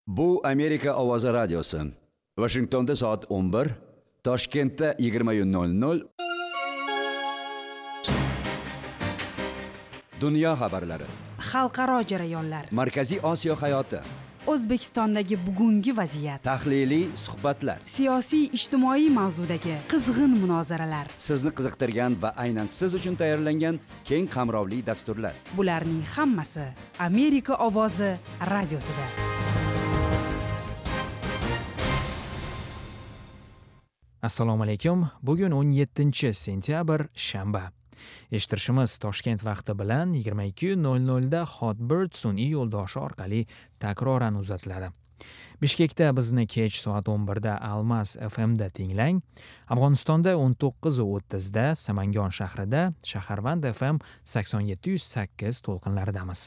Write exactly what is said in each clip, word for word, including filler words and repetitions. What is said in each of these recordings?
Bu Amerika Ovozi radiosi. Washingtonda soat o'n bir, Toshkentda yigirma nol nol. Dunyo xabarlari. Xalqaro jarayonlar. Markaziy Osiyo hayoti. O'zbekistondagi bugungi vaziyat. Tahliliy suhbatlar. Siyosiy ijtimoiy mavzudagi qizg'in munozaralar. Sizni qiziqtirgan va aynan siz uchun tayyorlangan keng qamrovli dasturlar. Bularning hammasi Amerika Ovozi radiosida. Assalomu alaykum. Bugun o'n yettinchi sentyabr shanba. Eshittirishimiz Toshkent vaqti bilan yigirma ikki nol nolda Hotbird sun'iy yo'ldoshi orqali takroran uzatiladi. Bishkekda bizni kech soat o'n birda Almas F M da tinglang. Afg'onistonda o'n to'qqiz o'ttizda Samangon shahrida Shaharvand F M sakson yetti yuz sakkiz to'lqinlaridamiz.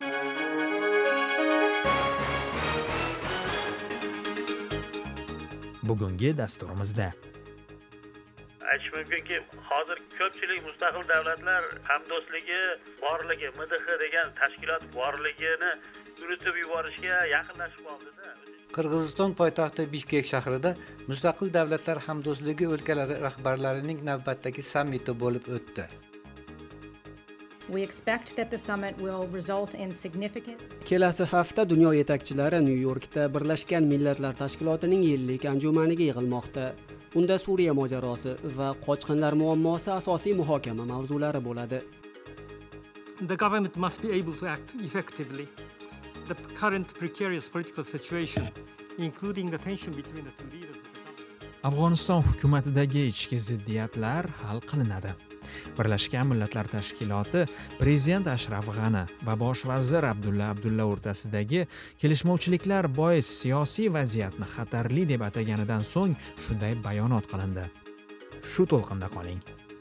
Bugungi dasturimizda aytish mumkinki, hozir ko'pchilik mustaqil davlatlar hamdo'stligi borligi, M D H degan tashkilot borligini unutib yuborishga yaqinlashib qoldi-da. Qirg'iziston poytaxti Bishkek shahrida Mustaqil davlatlar hamdo'stligi o'lkalari rahbarlarining navbatdagi sammiti bo'lib o'tdi. We expect that the summit will result in significant Kelasi hafta dunyo yetakchilari Nyu-Yorkda Birlashgan Millatlar Tashkilotining yillik anjumaniga yig'ilmoqda. Unda Suriya mojarosi va qochqinlar muammosi asosiy muhokama mavzulari bo'ladi. The government must be able to act effectively. The current precarious political situation, including the tension between the two leaders of the government. Afg'oniston hukumatidagi ichki ziddiyatlar hal qilinadi. Birlashgan Millatlar Tashkiloti Prezident Ashraf G'ani va bosh vazir Abdulla Abdulla o'rtasidagi kelishmovchiliklar bois siyosiy vaziyatni xatarli deb ataganidan so'ng shunday bayonot qilindi. Shu to'lqinda qoling.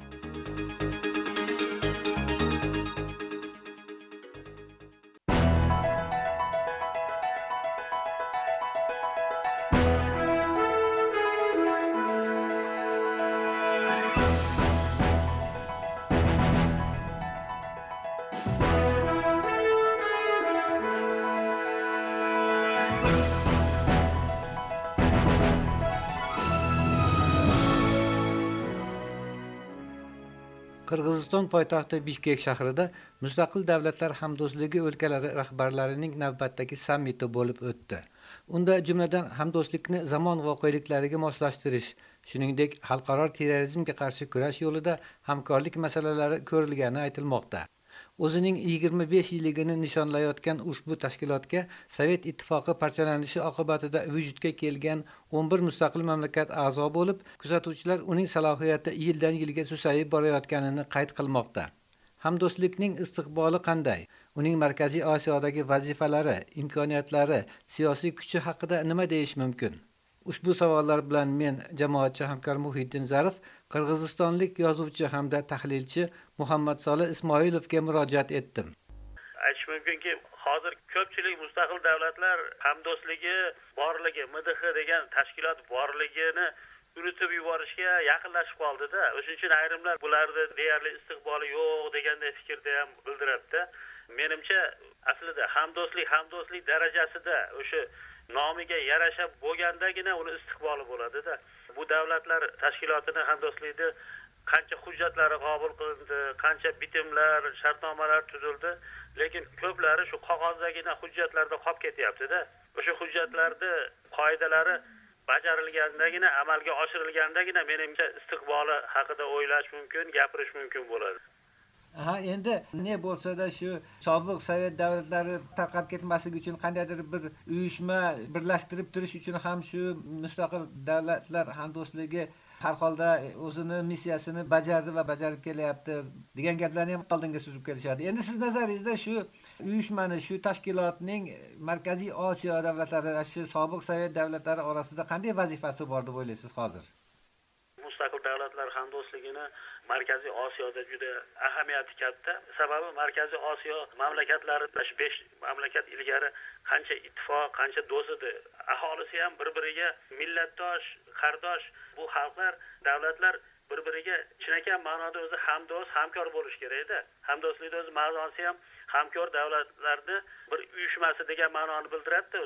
Qirg'iziston poytaxti Bishkek shahrida Mustaqil davlatlar hamdo'stligi o'lkalari rahbarlarining navbatdagi sammiti bo'lib o'tdi. Unda jumladan hamdo'stlikni zamon voqeliklariga moslashtirish, shuningdek xalqaro terrorizmga qarshi kurash yo'lida hamkorlik masalalari ko'rilgani aytilmoqda. O'zining yigirma besh yilligini nishonlayotgan ushbu tashkilotga Sovet ittifoqi parchalanishi oqibatida vujudga kelgan o'n bir mustaqil mamlakat a'zo bo'lib, kuzatuvchilar uning salohiyati yildan yilga susayib borayotganini qayd qilmoqda. Hamdo'stlikning istiqboli qanday? Uning Markaziy Osiyodagi vazifalari, imkoniyatlari, siyosiy kuchi haqida nima deyish mumkin? Ushbu savollar bilan men jamoatchi hamkor Muhiddin Zarif, qirg'izistonlik yozuvchi hamda tahlilchi Muhammad Solih Ismoilovga murojaat etdim. Aytish mumkinki, hozir ko'pchilik mustaqil davlatlar hamdo'stligi borligi, M D H degan tashkilot borligini unutib yuborishga yaqinlashib qoldi-da. O'shuning uchun ayrimlar bularda deyarli istiqboli yo'q deganday fikrda ham bildiradi-da. Menimcha, aslida hamdo'stlik hamdo'stlik darajasida o'sha nomiga yarasha bo'lgandagina uni istiqboli bo'ladi-da. Bu davlatlar tashkilotini hamdo'stlikni qancha hujjatlari qabul qilindi, qancha bitimlar, shartnomalar tuzildi, lekin ko'plari shu qog'ozdagina hujjatlarda qolib ketyapti-da. O'sha hujjatlarda qoidalari bajarilgandagina, amalga oshirilgandagina menimcha istiqboli haqida o'ylash mumkin, gapirish mumkin bo'ladi. Ha, endi ne bo'lsa-da shu sobiq Sovet davlatlari tarqab ketmasligi uchun qandaydir bir uyushma birlashtirib turish uchun ham shu mustaqil davlatlar hamdo'stligi har holda o'zini missiyasini bajardi va bajarib kelyapti degan gaplarni ham oldinga suzib kelishadi. Endi siz nazaringizda shu uyushmani, shu tashkilotning Markaziy Osiyo davlatlari, shu sobiq Sovet davlatlari orasida qanday vazifasi bor deb o'ylaysiz hozir? Mustaqil davlatlar hamdo'stligini Markaziy Osiyoda juda ahamiyati katta. Sababi Markaziy Osiyo mamlakatlari besh mamlakat ilgari qancha ittifoq, qancha do'st edi. Aholisi ham bir-biriga millatdosh, qardosh. Bu xalqlar, davlatlar bir-biriga chinakam ma'noda o'zi hamdo'st, hamkor bo'lish kerak-da. Hamdo'stlikning o'zi ma'nosi ham hamkor davlatlarning bir uyushmasi degan ma'noni bildiradi-da o'zi.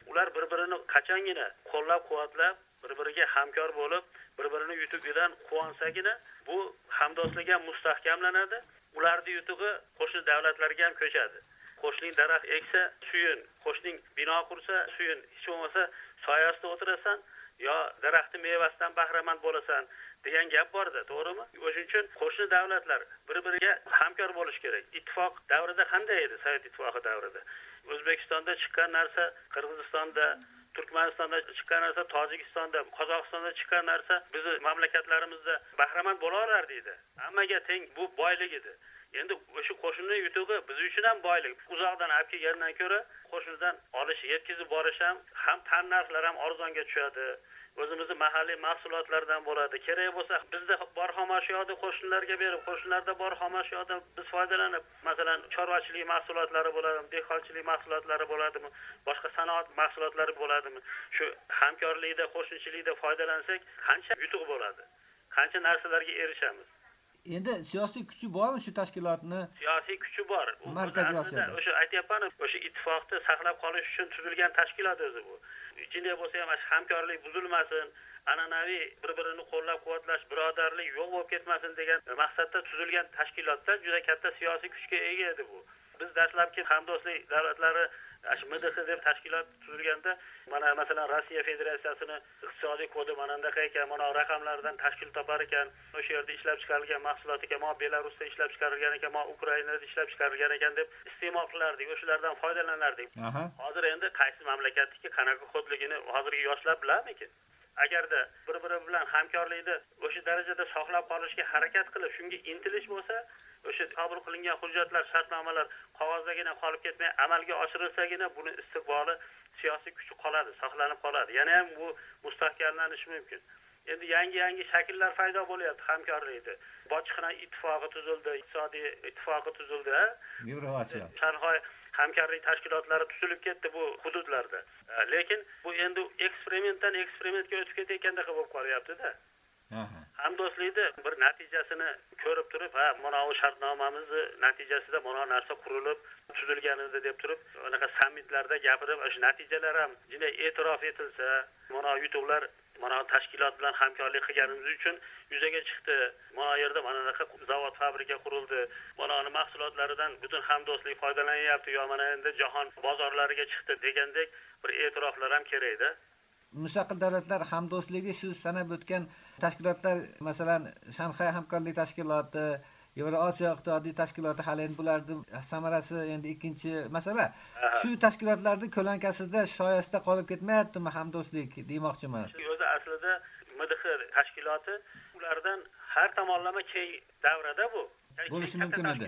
ular bir-birini qachongina qo'llab-quvvatlab, bir-biriga hamkor bo'lib, bir-birini yutugidan quvonsagina bu hamdo'stlik ham mustahkamlanadi. Ularning yutug'i qo'shni davlatlarga ham ko'chadi. Qo'shning daraxt eksa, suyun, qo'shning bino qursa, suyun, hech bo'lmasa soyasida o'tirasan yo daraxtning mevasidan bahramand bo'lasan degan gap borda, to'g'rimi? O'shuning uchun qo'shni davlatlar bir-biriga hamkor bo'lish kerak. Ittifoq davrida qanday edi? Sovet ittifoqi davrida O'zbekistonda chiqqan narsa Qirg'izistonda, Turkmanistonda chiqqan narsa Tojikistonda, Qozog'istonda chiqqan narsa bizning mamlakatlarimizda bahramand bo'la olardi edi. Hammaga teng bu boylik edi. Endi o'sha qo'shnining yutug'i biz uchun ham boylik. Uzoqdan olib kelgandan ko'ra qo'shnidan olish, yetkazib borish ham ham tan narxlar ham arzonga tushadi. O'zimizning mahalliy mahsulotlardan bo'ladi. Kerak bo'lsa bizda bor xomashiyoni qo'shnilarga berib, qo'shnilarda bor xomashiyondan biz foydalanib, masalan, chorvachilik mahsulotlari bo'ladimi, dehqonchilik mahsulotlari bo'ladimi, boshqa sanoat mahsulotlari bo'ladimi? Shu hamkorlikda, qo'shnichilikda foydalansak, qancha yutuq bo'ladi? Qancha narsalarga erishamiz? Endi siyosiy kuchi bormi shu tashkilotni? Siyosiy kuchi bor. Markaziy Osiyoda. O'sha aytayapman, o'sha ittifoqni saqlab qolish uchun tuzilgan tashkilot o'zi bu. Ichida bo'lsa ham hamkorlik buzilmasin, an'anaviy bir-birini qo'llab-quvvatlash, birodarlik yo'q bo'lib ketmasin degan maqsadda tuzilgan tashkilotda juda katta siyosiy kuchga ega edi bu. Biz dastlabki hamdo'stlik davlatlari M D H deb tashkilot tuzilganda, mana masalan Rossiya Federatsiyasining iqtisodiy kodi mana bunday ekan, mana raqamlardan tashkil topar ekan, o'sha yerda ishlab chiqarilgan mahsulot ekan, mo Belarusda ishlab chiqarilgan ekan, mo Ukrainada ishlab chiqarilgan ekan deb iste'mol qilardik, o'shalardan foydalanardik. Hozir endi qaysi mamlakatniki qanaqa kodligini hozirgi yoshlar biladimi? Agarda bir-biri bilan hamkorlikni o'sha darajada saqlab qolishga harakat qilib, shunga intilish bo'lsa, o'sha qabul qilingan hujjatlar, shartnomalar qog'ozdagina qolib ketmay amalga oshirilsagina buni istiqboli siyosiy kuchi qoladi, saqlanib qoladi. Yana ham bu mustahkamlanishi mumkin. Endi yangi-yangi shakllar paydo bo'lyapti hamkorlikda. Bojxona ittifoqi tuzildi, iqtisodiy ittifoqi tuzildi. Yevroasiyo. Shanxay hamkorlik tashkilotlari tuzilib ketdi bu hududlarda. Lekin bu endi eksperimentdan eksperimentga o'tib ketayotgandek bo'lib qolyapti-da. Hamdo'stlikda bir natijasini ko'rib turib, ha, mana bu shartnomamizni natijasida mana narsa qurilib, tuzilgan edi deb turib, unaqa sammitlarda gapirib, o'sha natijalar ham juda e'tirof etilsa, mana yutuqlar mana tashkilot bilan hamkorlik qilganimiz uchun yuzaga chiqdi. Mana yerda mana bunaqa zavod, fabrika qurildi. Mana uning mahsulotlaridan butun hamdo'stlik foydalanyapti, yo mana endi jahon bozorlariga chiqdi degandek bir e'tiroflar ham kerak-da. Mustaqil davlatlar hamdo'stligi siz sanab o'tgan tashkilotlar, masalan, Shanxay hamkorlik tashkiloti, Yevroosiyo iqtisodiy tashkiloti hali endi bularning samarasi endi ikkinchi masala. Shu tashkilotlarning ko'lankasida shoyasida qolib ketmayaptimi hamdo'stlik demoqchiman. O'zi aslida M D H tashkiloti ulardan har tomonlama keng davrada bu. Bo'lishi mumkin edi.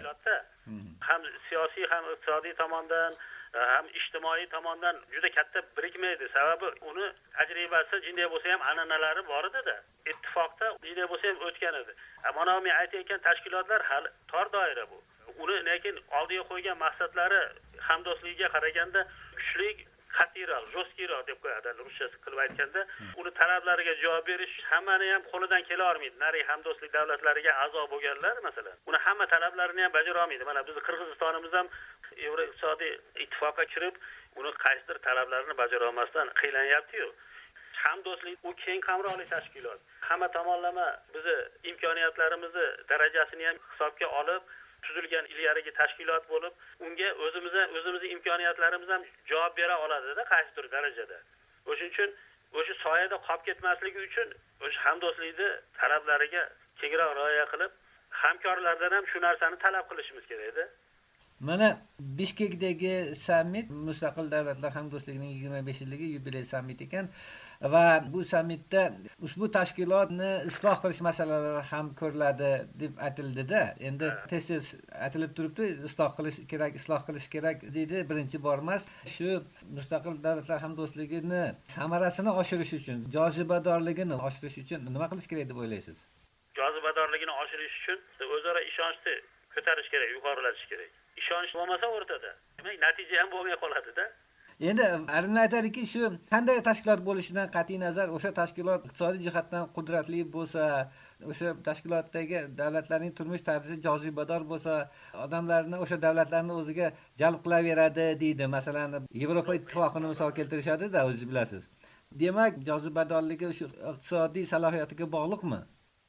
Ham siyosiy ham iqtisodiy tomondan ham ijtimoiy tomondan juda katta birikmaydi. Sababi uni tajribasi jinday bo'lsa ham an'analari bor edi-da. Ittifoqda jinday bo'lsa ham o'tgan edi. Mana men aytayotgan tashkilotlar hali tor doira bu. Uni lekin oldiga qo'ygan maqsadlari hamdo'stlikka qaraganda kuchli, qat'iyroq, jo'skiroq deb qo'yadi ruschasi qilib aytganda, uni talablariga javob berish hammani ham qo'lidan kela olmaydi. Nari hamdo'stlik davlatlariga a'zo bo'lganlar masalan, uni hamma talablarini ham bajara olmaydi. Mana bizning Qirg'izistonimiz ham Yevroiqtisodiy ittifoqqa kirib, uni qaysidir talablarini bajara olmasdan qiynalanyapti-yu. Hamdo'stlik u keng qamrovli tashkilot. Hamma tomonlama bizi imkoniyatlarimizni darajasini ham hisobga olib tuzilgan ilgarigi tashkilot bo'lib, unga o'zimizga o'zimizning imkoniyatlarimiz ham javob bera oladi-da qaysidir darajada. O'shuning uchun o'sha soyada qolib ketmasligi uchun o'sha hamdo'stlikni talablariga kengroq rioya qilib, hamkorlardan ham shu narsani talab qilishimiz kerak-da. Mana Bishkekdagi sammit Mustaqil davlatlar hamdo'stligining yigirma beshinchi yubiley sammiti ekan va bu sammitda ushbu tashkilotni isloh qilish masalalari ham ko'riladi deb aytildi-da. Endi tez-tez aytilib turibdi, isloh qilish kerak, isloh qilish kerak deydi. Birinchi bor emas. Shu Mustaqil davlatlar hamdo'stligini samarasini oshirish uchun, jozibadorligini oshirish uchun nima qilish kerak deb o'ylaysiz? Jozibadorligini oshirish uchun o'zaro ishonchni ko'tarish kerak, yuqorilatish kerak. Ishonch bo'lmasa o'rtada, demak natija ham bo'lmay qoladi-da. Endi alimlar aytadiki, shu qanday tashkilot bo'lishidan qat'iy nazar, o'sha tashkilot iqtisodiy jihatdan qudratli bo'lsa, o'sha tashkilotdagi davlatlarning turmush tarzi jozibador bo'lsa, odamlarni o'sha davlatlarni o'ziga jalb qilaveradi deydi. Masalan, Yevropa ittifoqini misol keltirishadi-da, o'zingiz bilasiz. Demak, jozibadorligi o'sha iqtisodiy salohiyatiga bog'liqmi?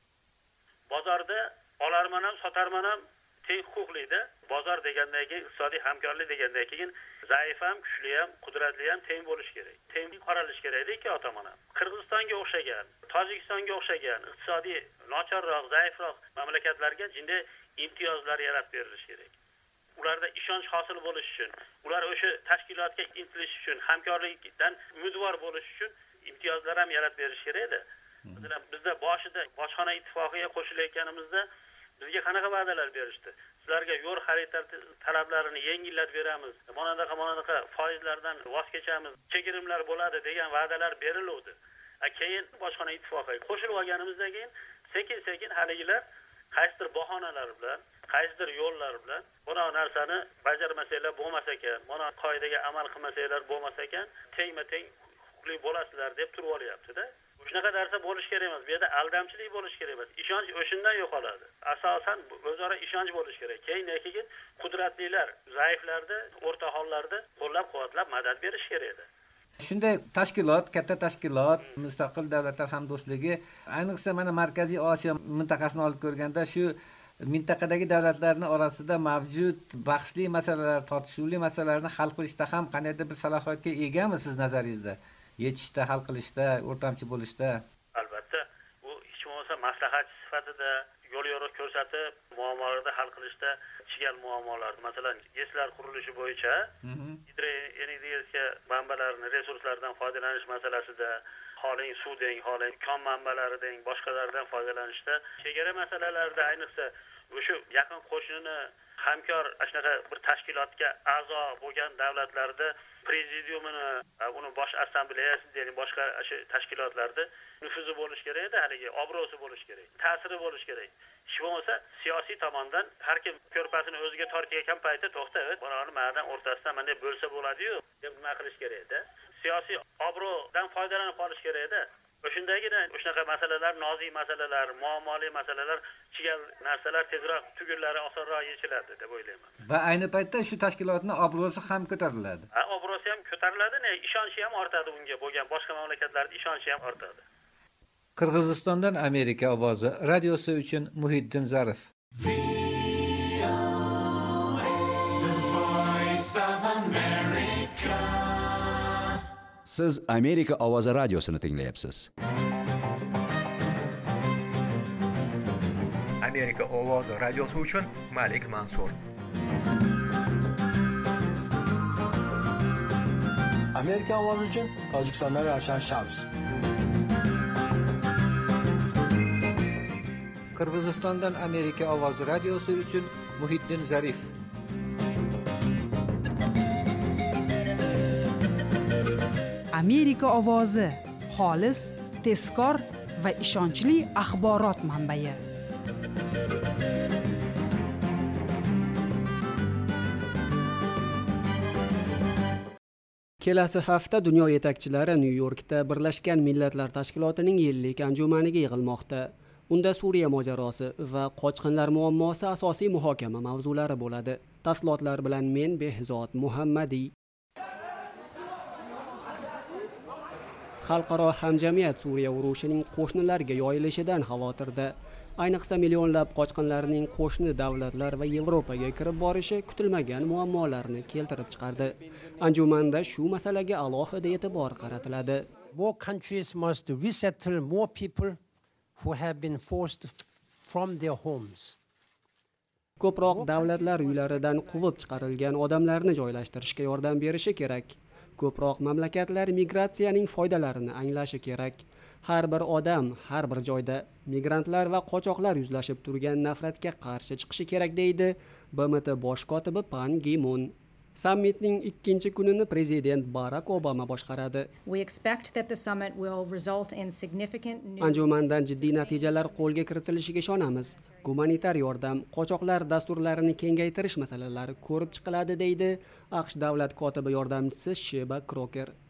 Bozorda olarman ham, sotarman ham teng huquqlida. Bozor degandan keyin iqtisodiy hamkorlik degandan keyin zaif ham, kuchli ham, qudratli ham teng bo'lish kerak. Teng qaralish kerak ikki tomon ham. Qirg'izistonga o'xshagan, Tojikistonga o'xshagan iqtisodiy nochorroq, zaifroq mamlakatlarga jinday imtiyozlar yaratib berilishi kerak. Ularda ishonch hosil bo'lish uchun, ular o'sha tashkilotga intilish uchun, hamkorlikdan umidvor bo'lish uchun imtiyozlar ham yaratib berish kerak-da. Masalan, bizda boshida bojxona ittifoqiga qo'shilayotganimizda bizga qanaqa va'dalar berishdi? Sizlarga yo'l xarita talablarini yengillatib beramiz, monadaqa monadaqa foizlardan voz kechamiz, chekirimlar bo'ladi degan va'dalar beriluvdi. Keyin bojxona ittifoqiga qo'shilib olganimizdan keyin sekin-sekin haligilar qaysidir bahonalar bilan, qaysidir yo'llar bilan buni narsani bajarmasanglar bo'lmas ekan, mana qoidaga amal qilmasanglar bo'lmas ekan, tengma-teng huquqli bo'lasizlar deb turib olyapti-da. Shunaqa narsa bo'lish kerak emas. Bu yerda aldamchilik bo'lish kerak emas. Ishonch o'shandan yo'qoladi. Asosan o'zaro ishonch bo'lish kerak. Keyin-keyin qudratlilar zaiflarni o'rta hollarda qo'llab-quvvatlab madad berish kerak edi. Shunday tashkilot, katta tashkilot, mustaqil davlatlar hamdo'stligi, ayniqsa mana Markaziy Osiyo mintaqasini olib ko'rganda shu mintaqadagi davlatlarning orasida mavjud bahsli masalalar, tortishuvli masalalarni hal qilishda ham qandaydir bir salohiyatga egami siz nazaringizda? Yechishda, hal qilishda, o'rtamchi bo'lishda. Albatta, bu hech bo'lmasa maslahatchi sifatida yo'l yo'riq ko'rsatib, muammolarni hal qilishda chigal muammolar, masalan, GESlar qurilishi bo'yicha hidroenergetika manbalarini, resurslardan foydalanish masalasida, xoling suv deng, xoling kon manbalari deng, boshqalardan foydalanishda, chegara masalalarida ayniqsa o'sha yaqin qo'shnini hamkor shunaqa bir tashkilotga a'zo bo'lgan davlatlarda prezidiumini, uni bosh assambleyasi deylik, boshqa shu tashkilotlarda nufuzi bo'lish kerak edi, haligi obro'si bo'lish kerak, ta'siri bo'lish kerak. Hech bo'lmasa siyosiy tomondan har kim ko'rpasini o'ziga tortayotgan paytda to'xta, bularni ma'dan o'rtasidan mana bo'lsa bo'ladi-yu deb nima qilish kerak edi. Siyosiy obro'dan foydalanib qolish kerak edi. O'shundagina shunaqa masalalar, nozik masalalar, muammoli masalalar, chigal narsalar tezroq tugullari osonroq yechiladi deb o'ylayman. Va ayni paytda shu tashkilotning obro'si ham ko'tariladi. Ha, obro'si ham ko'tariladi, ne, ishonchi ham ortadi unga bo'lgan boshqa mamlakatlarda ishonchi ham ortadi. Qirg'izistondan Amerika ovozi radiosi uchun Muhiddin Zarif. Siz Amerika ovozi radiosini tinglayapsiz. Amerika ovozi radiosi uchun Malik Mansur. Amerika ovozi uchun Tojikistondan Ravshan Shams. Qirg'izistondan Amerika ovozi radiosi uchun Muhiddin Zarif. Amerika ovozi xolis, tezkor va ishonchli axborot manbai. Kelasi hafta dunyo yetakchilari Nyu-Yorkda Birlashgan Millatlar Tashkilotining yillik anjumaniga yig'ilmoqda. Unda Suriya mojarosi va qochqinlar muammosi asosiy muhokama mavzulari bo'ladi. Tafsilotlar bilan men Behzod Muhammadiy. Xalqaro hamjamiyat Suriya urushining qo'shnilarga yoyilishidan xavotirda. Ayniqsa millionlab qochqinlarning qo'shni davlatlar va Yevropaga kirib borishi kutilmagan muammolarni keltirib chiqardi. Anjumanda shu masalaga alohida e'tibor qaratiladi. More countries must resettle more people who have been forced from their homes. Ko'proq davlatlar uylaridan quvib chiqarilgan odamlarni joylashtirishga yordam berishi kerak. Ko'proq mamlakatlar migratsiyaning foydalarini anglashi kerak. Har bir odam, har bir joyda migrantlar va qochoqlar yuzlashib turgan nafratga qarshi chiqishi kerak deydi B M T bosh kotibi Pan Gi-mun. Sammitning ikkinchi kunini prezident Barack Obama boshqaradi. We expect that the summit will result in significant new... Anjumandan jiddiy natijalar qo'lga kiritilishiga ishonamiz. Gumanitar yordam, qochoqlar dasturlarini kengaytirish masalalari ko'rib chiqiladi deydi AQSh davlat kotibi yordamchisi Sheba Kroker.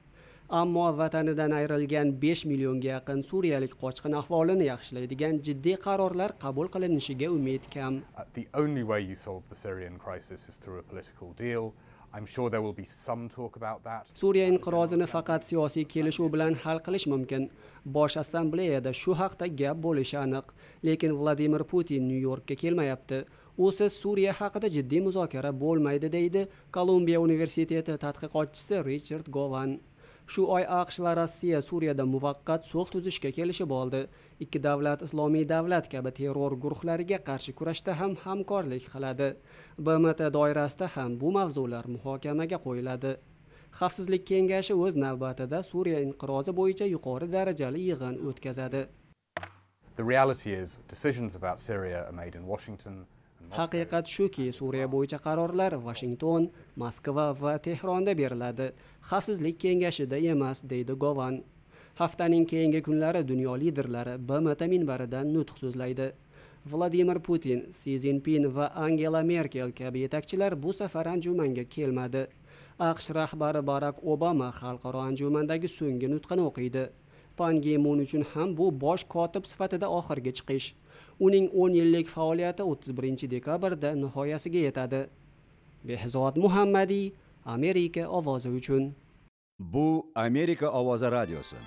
ammo vatanidan ayrilgan besh millionga yaqin suriyalik qochqin ahvolini yaxshilaydigan jiddiy qarorlar qabul qilinishiga umid kam. The only way you solve the Syrian crisis is through a political deal. I'm sure there will be some talk about that. Suriya inqirozini faqat siyosiy kelishuv bilan hal qilish mumkin. Bosh assambleyada shu haqda gap bo'lishi aniq, lekin Vladimir Putin Nyu-Yorkka kelmayapti. Usiz Suriya haqida jiddiy muzokara bo'lmaydi deydi Kolumbiya universiteti tadqiqotchisi Richard Govan. Shu oy AQSh va Rossiya Suriyada muvaqqat sulh tuzishga kelishib oldi. Ikki davlat Islomiy davlat kabi terror guruhlariga qarshi kurashda ham hamkorlik qiladi. B M T doirasida ham bu mavzular muhokamaga qo'yiladi. Xavfsizlik kengashi o'z navbatida Suriya inqirozi bo'yicha yuqori darajali yig'in o'tkazadi. The reality is decisions about Syria are made in Washington. Haqiqat shuki, Suriya bo'yicha qarorlar Washington, Moskva va Tehronda beriladi. Xavfsizlik kengashida emas, deydi Govan. Haftaning keyingi kunlari dunyo liderlari B M T minbaridan nutq so'zlaydi. Vladimir Putin, Si Zinpin va Angela Merkel kabi yetakchilar bu safar anjumanga kelmadi. AQSh rahbari Barack Obama xalqaro anjumandagi so'nggi nutqini o'qiydi. Pan Gi Mun uchun ham bu bosh kotib sifatida oxirgi chiqish. Uning o'n yillik faoliyati o'ttiz birinchi dekabrda nihoyasiga yetadi. Behzod Muhammadiy, Amerika ovozi uchun. Bu Amerika ovozi radiosi.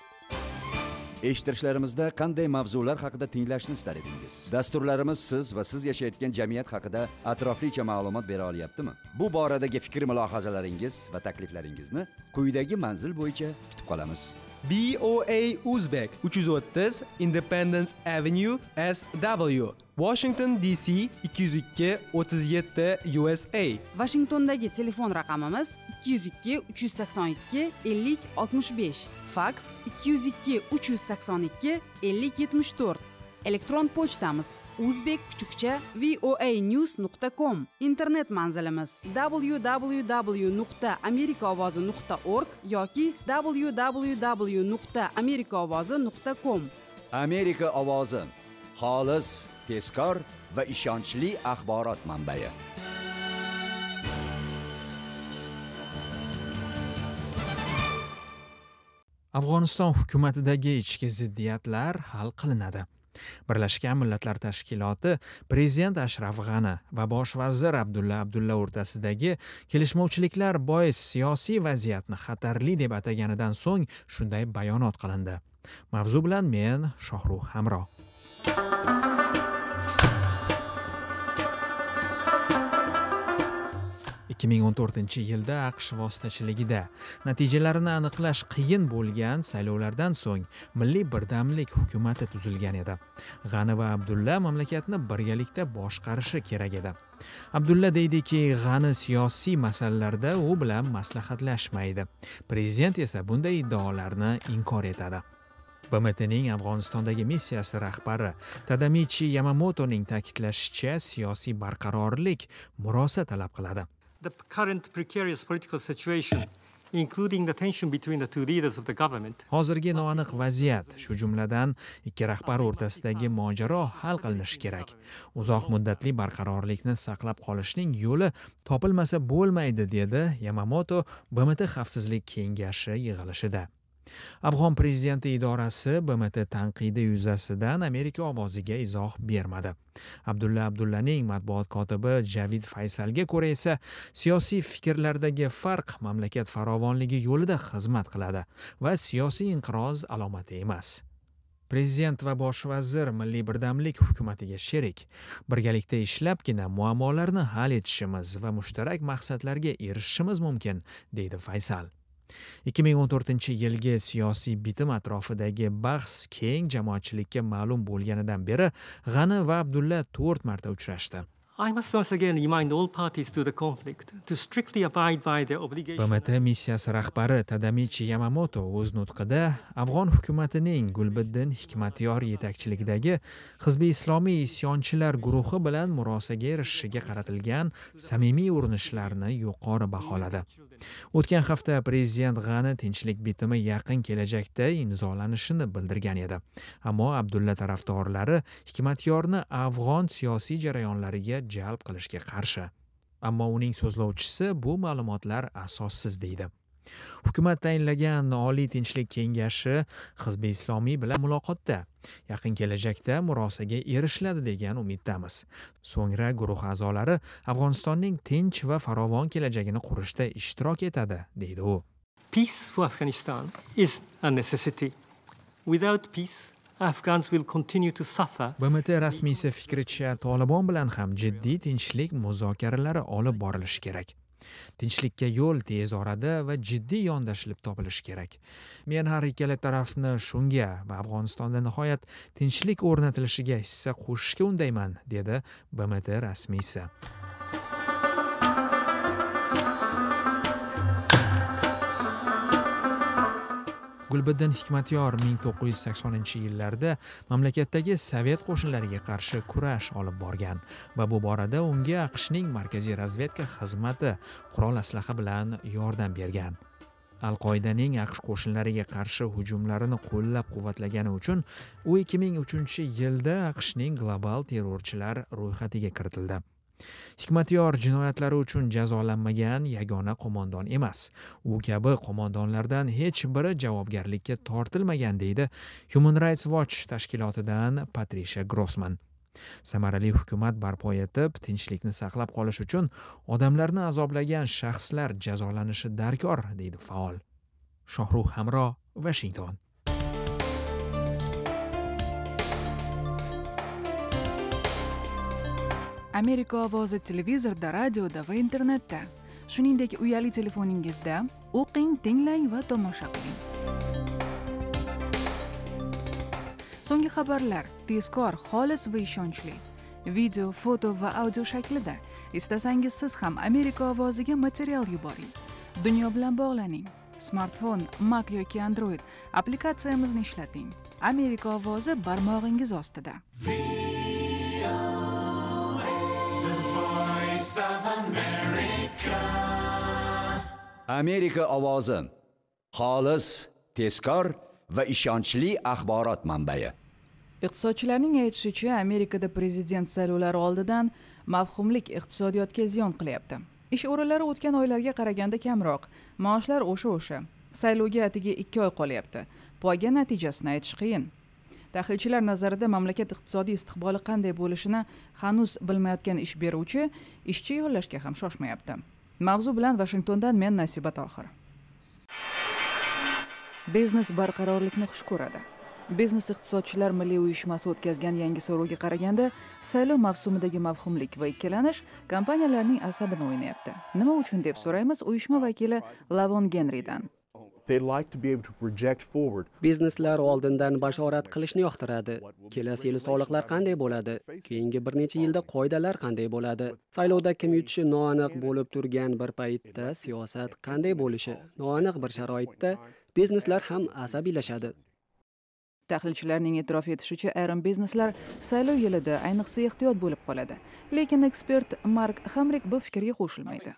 Eshittirishlarimizda qanday mavzular haqida tinglashni istar edingiz? Dasturlarimiz siz va siz yashayotgan jamiyat haqida atroflicha ma'lumot bera olyaptimi? Bu boradagi fikr mulohazalaringiz va takliflaringizni quyidagi manzil bo'yicha kutib qolamiz. B O A Uzbek uch yuz o'ttiz Independence Avenue S W Washington D C ikki yuz ikki o'ttiz yetti U S A. Washingtondagi telefon raqamimiz ikki yuz ikki uch yuz sakson ikki ellik oltmish besh, faks ikki yuz ikki uch yuz sakson ikki ellik yetmish to'rt. Elektron pochtamiz uzbek kuchukcha voanews nuqta com. Internet manzilimiz w w w nuqta amerikaovozi nuqta org yoki w w w nuqta amerikaovozi nuqta com. Amerika ovozi, xolis, tezkor va ishonchli axborot manbai. Afg'oniston hukumatidagi ichki ziddiyatlar hal qilinadi. Birlashgan Millatlar Tashkiloti Prezident Ashraf G'ani va Bosh vazir Abdulla Abdulla o'rtasidagi kelishmovchiliklar bois siyosiy vaziyatni xatarli deb ataganidan so'ng shunday bayonot qilindi. Mavzu bilan men Shohruh Hamro. ikki ming o'n to'rtinchi yilda AQSh vositachiligida natijalarini aniqlash qiyin bo'lgan saylovlardan so'ng milliy birdamlik hukumati tuzilgan edi. G'ani va Abdulla mamlakatni birgalikda boshqarishi kerak edi. Abdulla deydiki, G'ani siyosiy masalalarda u bilan maslahatlashmaydi. Prezident esa bunday iddaolarni inkor etadi. B M T'ning Afg'onistondagi missiyasi rahbari Tadamichi Yamamotoning ta'kidlashicha, siyosiy barqarorlik murosa talab qiladi. The current precarious political situation, including the tension between the two leaders of the government. Hozirgi noaniq vaziyat, shu jumladan ikki rahbar o'rtasidagi mojaro hal qilinishi kerak. Uzoq muddatli barqarorlikni saqlab qolishning yo'li topilmasa bo'lmaydi, dedi Yamamoto B M T Xavfsizlik kengashi yig'ilishida. Afg'on prezidenti idorasi B M T tanqidi yuzasidan Amerika ovoziga izoh bermadi. Abdulla Abdullaning matbuot kotibi Javid Faysalga ko'ra esa siyosiy fikrlardagi farq mamlakat farovonligi yo'lida xizmat qiladi va siyosiy inqiroz alomati emas. Prezident va bosh vazir milliy birdamlik hukumatiga sherik, birgalikda ishlabgina muammolarni hal etishimiz va mushtarak maqsadlarga erishishimiz mumkin, deydi Faysal. ikki ming o'n to'rtinchi yilgi siyosiy bitim atrofidagi bahs keng jamoatchilikka ma'lum bo'lganidan beri G'ani va Abdulla to'rt marta uchrashdi. I must once again remind all parties to the conflict to strictly abide by their obligation. B M T missiyasi rahbari Tadamichi Yamamoto o'z nutqida Afg'on hukumatining Gulbiddin Hikmatyor yetakchiligidagi Hizbiy Islomiy isyonchilar guruhi bilan murosaga erishishiga qaratilgan samimiy urinishlarni yuqori baholadi. O'tgan hafta prezident G'ani tinchlik bitimi yaqin kelajakda imzolanishini bildirgan edi. Ammo Abdulla tarafdorlari Hikmatyorni Afg'on siyosiy jarayonlariga jalb qilishga qarshi. Ammo uning so'zlovchisi bu ma'lumotlar asossiz deydi. Hukumat tayinlagan Oliy tinchlik kengashi Hizbi Islomiy bilan muloqotda. Yaqin kelajakda murosaga erishiladi degan umiddamiz. So'ngra guruh a'zolari Afg'onistonning tinch va farovon kelajagini qurishda ishtirok etadi, deydi u. Peace for Afghanistan is a necessity. Without peace, Afghans will continue to suffer. B M T rasmiysi fikricha, Tolibon bilan ham jiddiy tinchlik muzokaralari olib borilishi kerak. Tinchlikka yo'l tez orada va jiddiy yondashilib topilishi kerak. Men har ikkala tarafni shunga va Afg'onistonda nihoyat tinchlik o'rnatilishiga hissa qo'shishga undayman, dedi B M T rasmiysi. Gulbiddin Hikmatyor ming to'qqiz yuz saksoninchi yillarda mamlakatdagi Sovet qo'shinlariga qarshi kurash olib borgan va bu borada unga AQShning markaziy razvedka xizmati qurol aslaha bilan yordam bergan. Al-Qoidaning AQSh qo'shinlariga qarshi hujumlarini qo'llab-quvvatlagani uchun u ikki ming uchinchi yilda AQShning global terrorchilar ro'yxatiga kiritildi. Hikmatyor jinoyatlari uchun jazolanmagan yagona qo'mondon emas. U kabi qo'mondonlardan hech biri javobgarlikka tortilmagan, deydi Human Rights Watch tashkilotidan Patricia Grossman. Samarali hukumat barpo etib, tinchlikni saqlab qolish uchun odamlarni azoblagan shaxslar jazolanishi darkor, deydi faol. Shohruh Hamro, Washington. Amerika ovozi televizorda, radioda va internetda, shuningdek uyali telefoningizda o'qing, tinglang va tomosha qiling. So'nggi xabarlar tezkor, xolis va ishonchli. Video, foto va audio shaklida. Istasangiz siz ham Amerika ovoziga material yuboring. Dunyo bilan bog'laning. Smartfon, Mac yoki Android applikatsiyamizni ishlating. Amerika ovozi barmog'ingiz ostida. Amerika ovozi xolis, tezkor va ishonchli axborot manbai. Iqtisodchilarning aytishicha, Amerikada prezident saylovlari oldidan mavhumlik iqtisodiyotga ziyon qilyapti. Ish o'rinlari o'tgan oylarga qaraganda kamroq, maoshlar o'sha-o'sha. Saylovga atigi ikki oy qolyapti. Poyga natijasini aytish qiyin. Tahlilchilar nazarida mamlakat iqtisodiy istiqboli qanday bo'lishini hanuz bilmayotgan ish beruvchi ishchi yollashga ham shoshmayapti. Mavzu bilan Washingtondan men Nasiba Tohir. Biznes barqarorlikni xush ko'radi. Biznes iqtisodchilar milliy uyushmasi o'tkazgan yangi so'rovga qaraganda, saylov mavsumidagi mavhumlik va ikkilanish kompaniyalarning asabini o'ynayapti. Nima uchun deb so'raymiz uyushma vakili Lavon Genridan. They like to be able to project forward. Bizneslar oldindan bashorat qilishni yoqtiradi. Kelasi yil soliqlar qanday bo'ladi? Keyingi bir necha yilda qoidalar qanday bo'ladi? Saylovda kim yutishi noaniq bo'lib turgan bir paytda siyosat qanday bo'lishi noaniq bir sharoitda bizneslar ham asabiylashadi. Tahlilchilarning e'tirof etishicha, ayrim bizneslar saylov yilida ayniqsa ehtiyot bo'lib qoladi. Lekin ekspert Mark Hamrick bu fikrga qo'shilmaydi.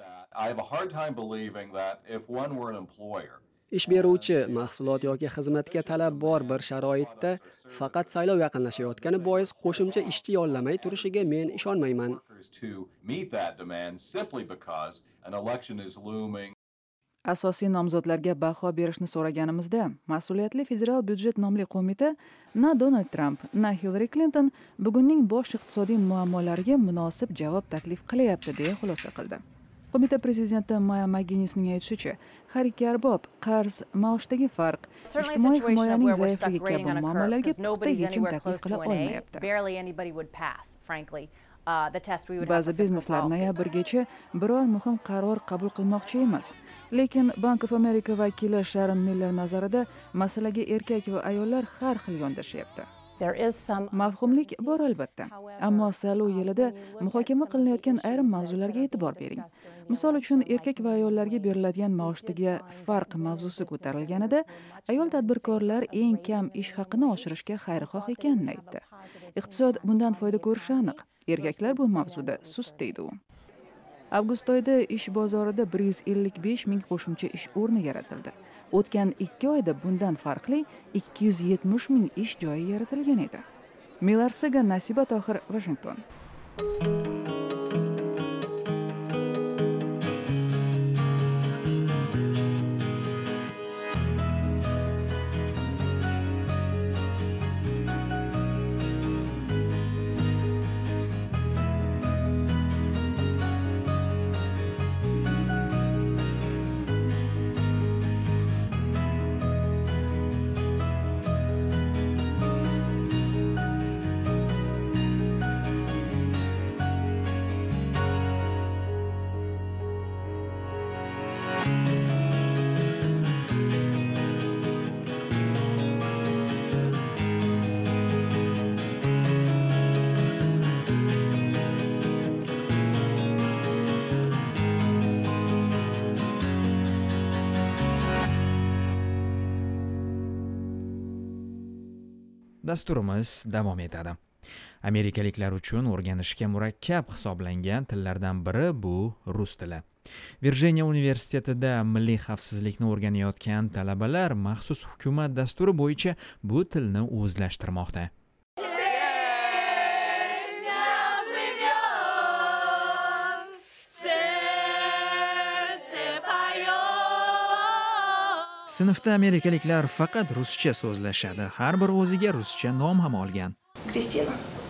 Ish beruvchi mahsulot yoki xizmatga talab bor bir sharoitda faqat saylov yaqinlashayotgani bois qo'shimcha ishchi yollamay turishiga men ishonmayman. Asosiy nomzodlarga baho berishni so'raganimizda, mas'uliyatli federal byudjet nomli qo'mita na Donald Trump, na Hillary Clinton bugunning bosh iqtisodiy muammolariga munosib javob taklif qilyapti, deya xulosa qildi. Qo'mita prezidenti Maya Maginnisning aytishicha, har ikki arbob qarz, maoshdagi farq, ijtimoiy himoyaning zaifligi kabi muammolarga puxta yechim taklif qila olmayapti. Ba'zi bizneslar noyabrgacha biror muhim qaror qabul qilmoqchi emas. Lekin Bank of America vakili Sharon Miller nazarida masalaga erkak va ayollar har xil yondashyapti. Mavhumlik bor albatta, ammo saylov yilida muhokama qilinayotgan ayrim mavzularga e'tibor bering. Misol uchun, erkak va ayollarga beriladigan maoshdagi farq mavzusi ko'tarilganida, ayol tadbirkorlar eng kam ish haqini oshirishga xayrixoh ekanini aytdi. Iqtisod bundan foyda ko'rishi aniq. Erkaklar bu mavzuda sust, deydi u. Avgust oyida ish bozorida bir yuz ellik besh ming qo'shimcha ish o'rni yaratildi. O'tgan ikki oyda bundan farqli ikki yuz yetmish ming ish joyi yaratilgan edi. Milar Sagan, Nasiba Tohir, Washington. Dasturimiz davom etadi. Amerikaliklar uchun o'rganishga murakkab hisoblangan tillardan biri bu rus tili. Virjiniya universitetida milliy xavfsizlikni o'rganayotgan talabalar maxsus hukumat dasturi bo'yicha bu tilni o'zlashtirmoqda. Sinfda amerikaliklar faqat ruscha so'zlashadi. Har bir o'ziga ruscha nom ham olgan. Kristina.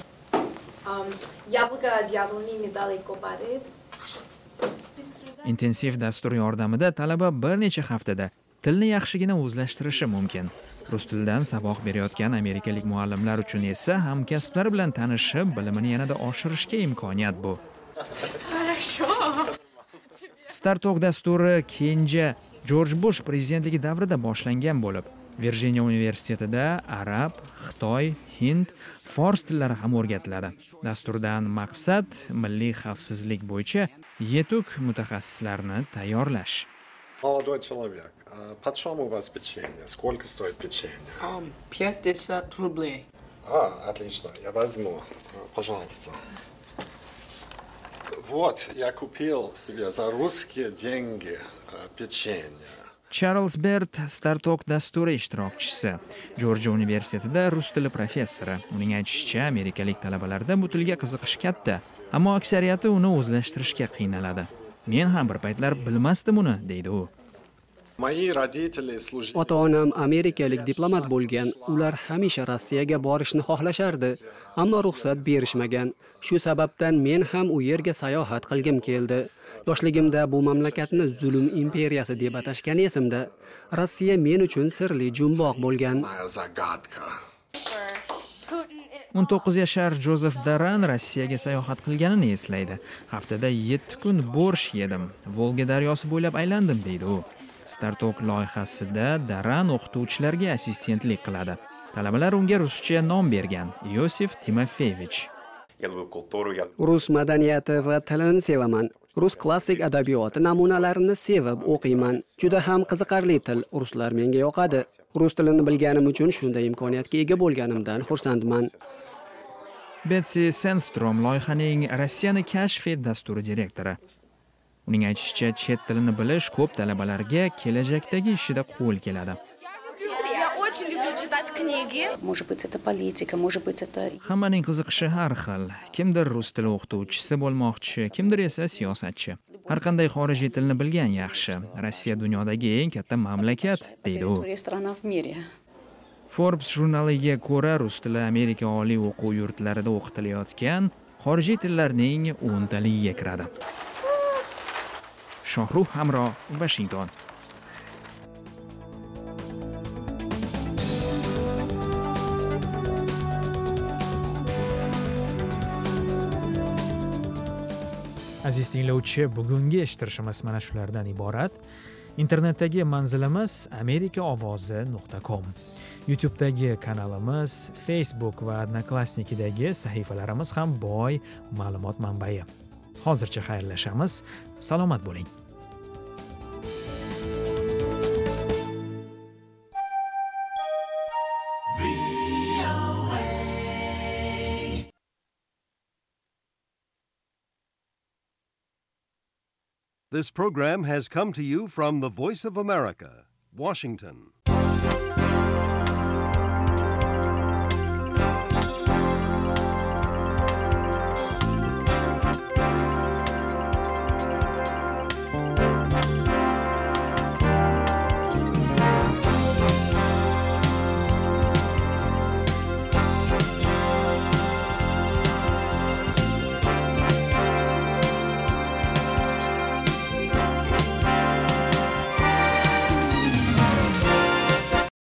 Яблоко от яблони недалеко падает. Intensiv dastur yordamida talaba bir necha haftada tilni yaxshigina o'zlashtirishi mumkin. Rus tilidan saboq berayotgan amerikalik muallimlar uchun esa hamkasblar bilan tanishib, bilimini yanada oshirishga imkoniyat bu. StarTalk dasturi kenja Jorj Bush prezidentligi davrida boshlangan bo'lib, Virjiniya universitetida arab, xitoy, hind, fors tillari ham o'rgatiladi. Dasturdan maqsad milliy xavfsizlik bo'yicha yetuk mutaxassislarni tayyorlash. Молодой человек, почем у вас печенье? Сколько стоит печенье? пятьдесят рублей. А, отлично, я возьму. Пожалуйста. Вот, я купил себе за русские деньги печенье. Charles Bert StarTalk dasturi ishtirokchisi, Jorjiya universitetida rus tili professori. Uning aytishicha, amerikalik talabalarda bu tilga qiziqish katta, ammo aksariyati uni o'zlashtirishga qiynaladi. Men ham bir paytlar bilmasdim uni, deydi u. Ota-onam amerikalik diplomat bo'lgan. Ular hamisha Rossiyaga borishni xohlashardi, ammo ruxsat berishmagan. Shu sababdan men ham u yerga sayohat qilgim keldi. Yoshligimda bu mamlakatni zulm imperiyasi deb atashgan esimda. Rossiya men uchun sirli jumboq bo'lgan. o'n to'qqiz yashar Jozef Daran Rossiyaga sayohat qilganini eslaydi. Haftada yetti kun borsh yedim. Volga daryosi bo'ylab aylandim, deydi u. StarTalk loyihasida Daran o'qituvchilarga assistentlik qiladi. Talabalar unga ruscha nom bergan: Yosif Timofeyevich. Rus madaniyati va tilini sevaman. Rus klassik adabiyoti namunalarini sevib o'qiyman. Juda ham qiziqarli til. Ruslar menga yoqadi. Rus tilini bilganim uchun shunday imkoniyatga ega bo'lganimdan xursandman. Betsy Sandstrom loyihaning Rossiyani kashf et dasturi direktori. Uning aytishicha, chet tilini bilish ko'p talabalarga kelajakdagi ishida qo'l keladi. Hammaning qiziqishi har xil. Kimdir rus tili o'qituvchisi bo'lmoqchi, kimdir esa siyosatchi. Har qanday xorijiy tilni bilgan yaxshi. Rossiya dunyodagi eng katta mamlakat, deydi u. Forbes jurnaliga ko'ra, rus tili Amerika oliy o'quv yurtlarida o'qitilayotgan xorijiy tillarning o'ntaligiga kiradi. Shohruh Hamro, Washington. Aziz tinglovchi, bugungi eshittirishimiz mana shulardan iborat. Internetdagi manzilimiz amerika ovozi nuqta com. YouTube'dagi kanalimiz, Facebook va Odnoklassnikidagi sahifalarimiz ham boy ma'lumot manbai. Hozircha xayrlashamiz. Salomat bo'ling. This program has come to you from the Voice of America, Washington.